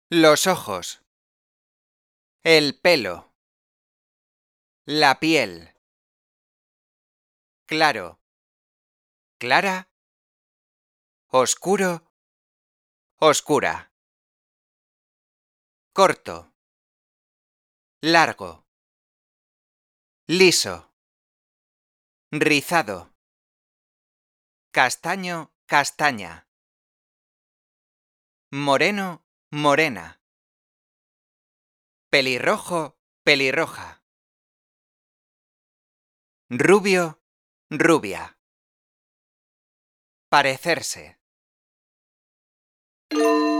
Los ojos. El pelo. La piel. Claro. Clara. Oscuro. Oscura. Corto. Largo. Liso. Rizado. Castaño, castaña. Moreno, morena. Pelirrojo, pelirroja. Rubio, rubia. Parecerse.